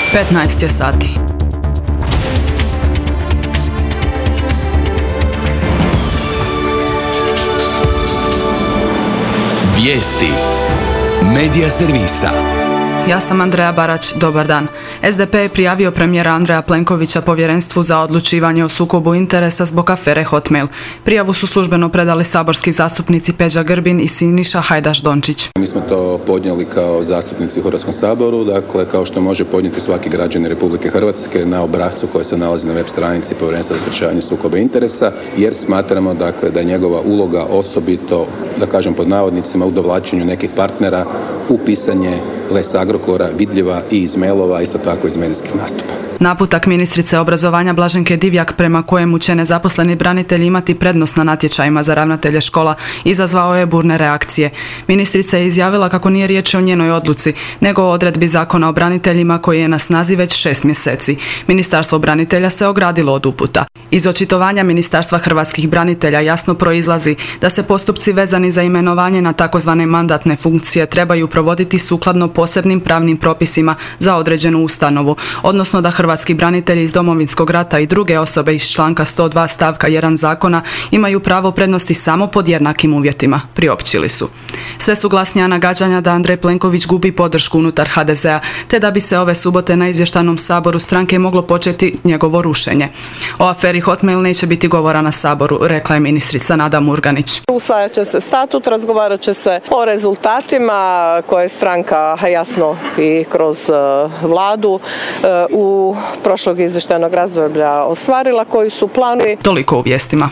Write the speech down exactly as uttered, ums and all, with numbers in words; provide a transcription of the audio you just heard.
petnaest je sati. Vijesti Medija servisa. Ja sam Andreja Barać, dobar dan. es de pe je prijavio premijera Andreja Plenkovića Povjerenstvu za odlučivanje o sukobu interesa zbog afere Hotmail. Prijavu su službeno predali saborski zastupnici Peđa Grbin i Siniša Hajdaš Dončić. Mi smo to podnijeli kao zastupnici u Hrvatskom saboru, dakle kao što može podnijeti svaki građanin Republike Hrvatske na obrascu koji se nalazi na web stranici Povjerenstva za sprječavanje sukoba interesa, jer smatramo dakle da je njegova uloga osobito, da kažem pod navodnicima, u dovlačenju nekih partnera u pisanje Les Agrokora vidljiva i iz mailova, isto tako iz medijskih nastupa. Naputak ministrice obrazovanja Blaženke Divjak prema kojemu će nezaposleni branitelji imati prednost na natječajima za ravnatelje škola izazvao je burne reakcije. Ministrica je izjavila kako nije riječ o njenoj odluci, nego o odredbi Zakona o braniteljima koji je na snazi već šest mjeseci. Ministarstvo branitelja se ogradilo od uputa. Iz očitovanja Ministarstva hrvatskih branitelja jasno proizlazi da se postupci vezani za imenovanje na takozvane mandatne funkcije trebaju provoditi sukladno posebnim pravnim propisima za određenu ustanovu, odnosno da hrvatski branitelji iz Domovinskog rata i druge osobe iz članka sto dva stavka jedan zakona imaju pravo prednosti samo pod jednakim uvjetima, priopćili su. Sve su glasnija nagađanja da Andrej Plenković gubi podršku unutar ha de zea, te da bi se ove subote na izvještajnom saboru stranke moglo početi njegovo rušenje. O aferi Hotmail neće biti govora na saboru, rekla je ministrica Nada Murganić. Usvajat će se statut, razgovarat će se o rezultatima koje je stranka jasno i kroz vladu u prošlog izvještajnog razdoblja ostvarila, koji su planovi. Toliko u vijestima.